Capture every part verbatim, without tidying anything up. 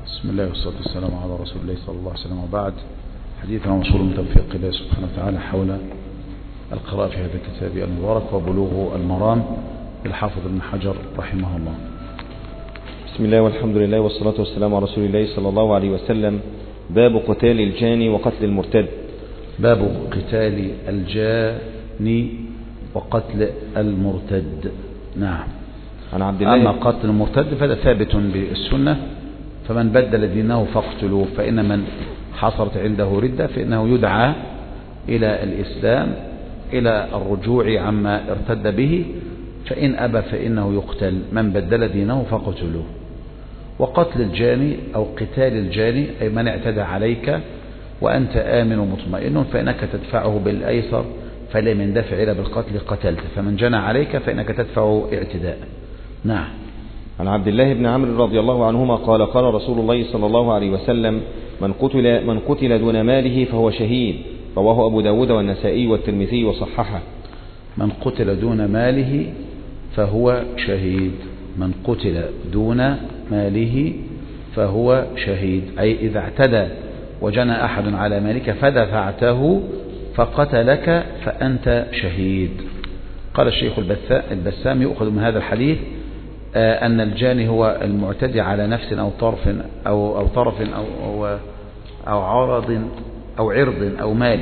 بسم الله والصلاة والسلام على رسول الله صلى الله عليه وسلم، وبعد. حديثنا موصول من توفيق الله سبحانه وتعالى حول القراءة في هذا الكتاب المبارك وبلوغ المرام للحافظ ابن حجر رحمه الله. بسم الله والحمد لله والصلاة والسلام على رسول الله صلى الله عليه وسلم. باب قتال الجاني وقتل المرتد. باب قتال الجاني وقتل المرتد. نعم. عن عبد الله. أما قتل المرتد فهذا ثابت بالسنة، فمن بدل دينه فاقتلوه، فإن من حصلت عنده ردة فإنه يدعى إلى الإسلام، إلى الرجوع عما ارتد به، فإن أبى فإنه يقتل. من بدل دينه فاقتلوه. وقتل الجاني أو قتال الجاني أي من اعتدى عليك وأنت آمن ومطمئن فإنك تدفعه بالأيسر، فلم يندفع إلى بالقتل قتلت، فمن جنى عليك فإنك تدفع اعتداء. نعم. عن عبد الله بن عمرو رضي الله عنهما قال قال رسول الله صلى الله عليه وسلم: من قتل, من قتل دون ماله فهو شهيد. رواه أبو داود والنسائي والترمذي وصححه. من قتل دون ماله فهو شهيد. من قتل دون ماله فهو شهيد، أي إذا اعتدى وجنى أحد على مالك فدفعته فقتلك فأنت شهيد. قال الشيخ البسام: يؤخذ من هذا الحديث أن الجاني هو المعتدي على نفس أو طرف أو أو طرف أو أو, أو عرض أو عرض أو مال.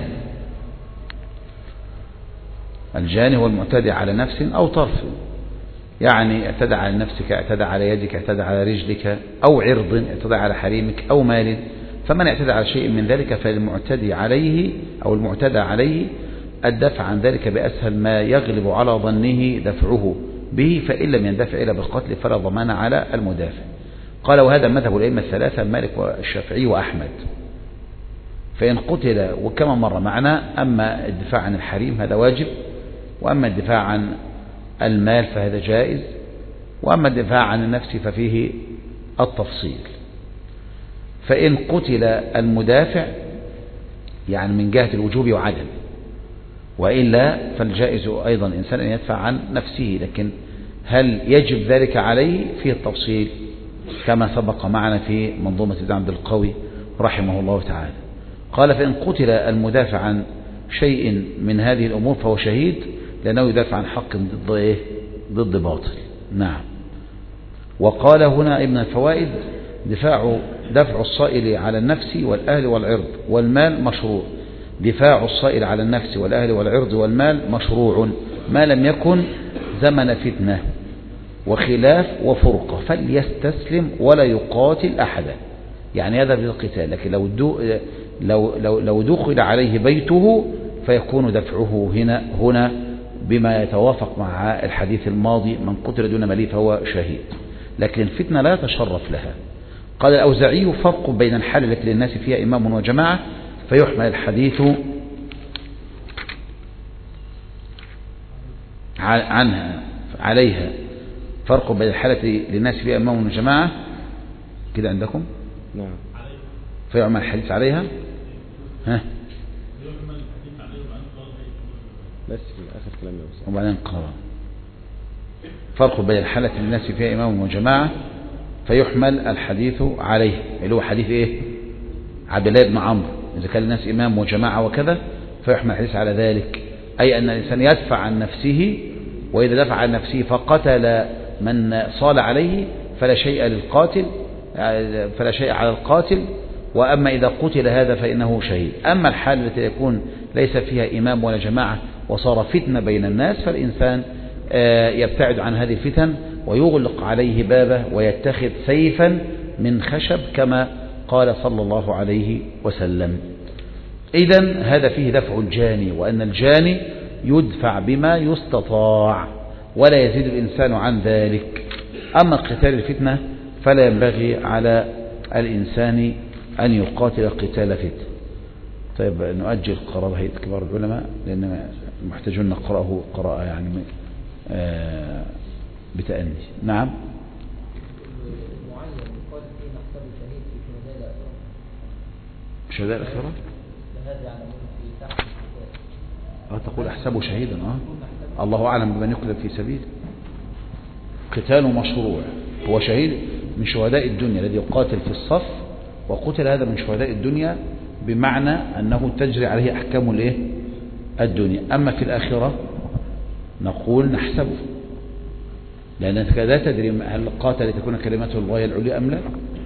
الجاني هو المعتدي على نفس أو طرف، يعني اعتدى على نفسك، اعتدى على يدك، اعتدى على رجلك، أو عرض اعتدى على حريمك أو مال. فمن اعتدى على شيء من ذلك فالمعتدي عليه أو المعتدى عليه الدفع عن ذلك بأسهل ما يغلب على ظنه دفعه به، فإن لم يندفع إلى بالقتل فلا ضمان على المدافع. قال: وهذا مذهب الأئمة الثلاثة مالك والشافعي وأحمد. فإن قتل، وكما مر معنا، أما الدفاع عن الحريم هذا واجب، وأما الدفاع عن المال فهذا جائز، وأما الدفاع عن النفس ففيه التفصيل. فإن قتل المدافع يعني من جهة الوجوب وعدم، وإلا فالجائز أيضا إنسان أن يدفع عن نفسه، لكن هل يجب ذلك عليه؟ فيه التفصيل كما سبق معنا في منظومة ابن عبد القوي رحمه الله تعالى. قال: فإن قتل المدافع عن شيء من هذه الأمور فهو شهيد، لأنه يدافع عن حق ضد إيه؟ ضد باطل. نعم. وقال هنا ابن الفوائد: دفاع دفع الصائل على النفس والأهل والعرض والمال مشروع. دفاع الصائل على النفس والأهل والعرض والمال مشروع ما لم يكن زمن فتنة وخلاف وفرقة، فليستسلم ولا يقاتل أحدا. يعني هذا بالقتال، لكن لو لو لو لو دخل عليه بيته فيكون دفعه هنا هنا بما يتوافق مع الحديث الماضي: من قتل دون ماله فهو شهيد. لكن الفتنة لا يتشرف لها. قال الأوزاعي: فرق بين الحالة التي للناس فيها إمام وجماعة فيحمل الحديث عنها عليها. فرق بين الحالة للناس فيها إمام وجماعة كده عندكم؟ نعم. فيعمل الحديث عليها. ها؟ بس في آخر كلام يوسف. وبعدين قرأ: فرق بين الحالة للناس فيها إمام وجماعة فيحمل الحديث عليه، اللي هو حديث إيه؟ عبد الله بن عمرو. إذا كان الناس إمام وجماعة وكذا فيحمل الحديث على ذلك، أي أن الإنسان يدفع عن نفسه، وإذا دفع عن نفسه فقتل من صال عليه فلا شيء للقاتل، فلا شيء على القاتل. وأما إذا قتل هذا فإنه شهيد. أما الحالة التي يكون ليس فيها إمام ولا جماعة وصار فتنة بين الناس، فالإنسان يبتعد عن هذه الفتن ويغلق عليه بابه ويتخذ سيفا من خشب كما قال صلى الله عليه وسلم. إذن هذا فيه دفع الجاني، وأن الجاني يدفع بما يستطاع ولا يزيد الإنسان عن ذلك. أما قتال الفتنة فلا ينبغي على الإنسان أن يقاتل قتال فتنة. طيب نؤجل قرار هيئة كبار العلماء لأن محتاجون نقرأه قراءة يعني بتأني. نعم. شهداء الأخيرة أه تقول أحسبه شهيدا. أه الله أعلم بمن يقتل في سبيل. قتاله مشروع، هو شهيد من شهداء الدنيا الذي يقاتل في الصف وقتل هذا من شهداء الدنيا، بمعنى أنه تجري عليه أحكام الايه الدنيا. أما في الآخرة نقول نحسبه، لأنك لا تدري هل قاتل لتكون كلمته الله العليا أم لا.